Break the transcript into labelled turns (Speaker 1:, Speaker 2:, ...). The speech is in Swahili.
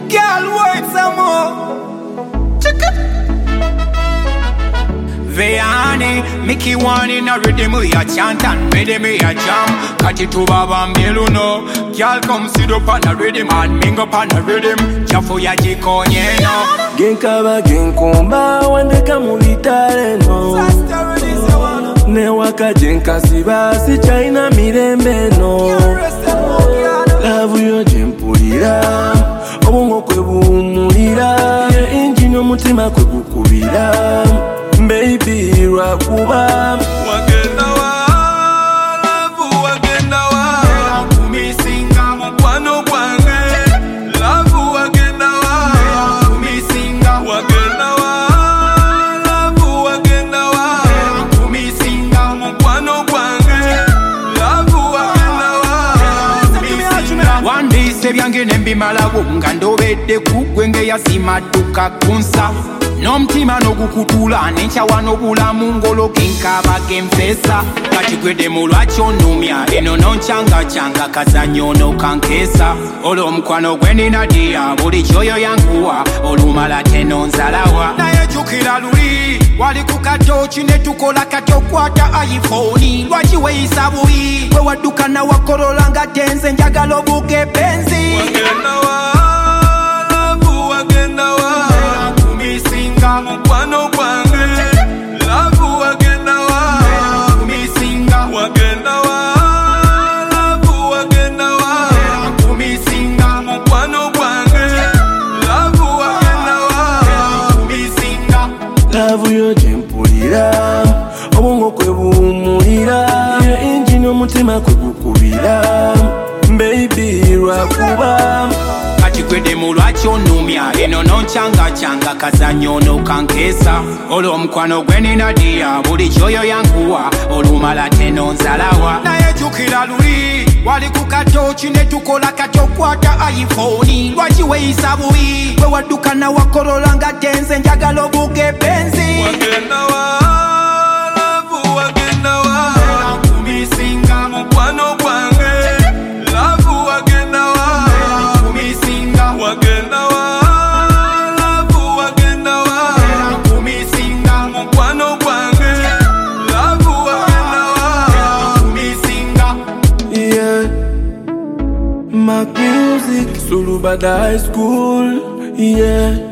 Speaker 1: Girl, wait some more. Check it. Veyane, Mickey one in a rhythm we a chant and rhythm we a jam. Cut it to Baba Meluno. Girl come sit up on a rhythm and mingle up on a rhythm. Jafo ya jikonye no.
Speaker 2: Genkaba genkomba wandeka mulitale no. Newaka jenkasiba si China mirembe no. Love yo jempulira obongo kwe buumulira engine omutima kwe gukubira. Baby, Rakuba,
Speaker 3: wagenda wa, love wagenda wa,
Speaker 1: kumisinga,
Speaker 3: mukwano gwange, love wagenda wa,
Speaker 1: kumisinga,
Speaker 3: wagenda wa, love wagenda wa,
Speaker 1: kumisinga,
Speaker 3: mukwano gwange, love wagenda wa,
Speaker 1: kumisinga. One day sebyange nembimala wonga ndobedde kugwenge yazimadduka kunsa. Nomtima no gukutula nencha wano bulamu ngolo kinkaba kemfesa kati gwede mulwacho numya eno nonchanga changa kazanyo no kankesa olo mkwano gweni nadia buli choyo yanguwa olumala teno nzalawa naye jukira luli wali kukatochi netukola katokwata iPhone lwachi weisa buyi we waduka na wakorola nga tenze njagala obuke benzi
Speaker 3: wagenda wa, love wagenda wa, mukwano gwange, love wagenda wa,
Speaker 1: kumisinga,
Speaker 3: wagenda wa, love wagenda wa,
Speaker 1: kumisinga,
Speaker 3: mukwano gwange, love wagenda wa,
Speaker 1: kumisinga.
Speaker 2: love yo jempulira obongo kwe buumulira engine omutima kwe gukubira. Baby, Rakuba,
Speaker 1: kati gwede mulwacho numya eno nonchanga changa kazanyo no kankesa olo mkwano gweni nadia buli choyo yankuwa olumala teno nzalawa naye jukira luli wali kukatochi netukola katokwata iPhone lwachi weisa buyi we waduka na wakorola nga tenze njagala obuge benzi
Speaker 3: wagenda wa, love wagenda wa,
Speaker 1: kumisinga,
Speaker 3: mukwano gwange, love wagenda wa,
Speaker 1: kumisinga,
Speaker 3: wagenda wa, love wagenda wa,
Speaker 1: kumisinga,
Speaker 3: mukwano gwange, love wagenda wa,
Speaker 1: kumisinga.
Speaker 2: yeah. Mac Music, Sulubada High School, yeah.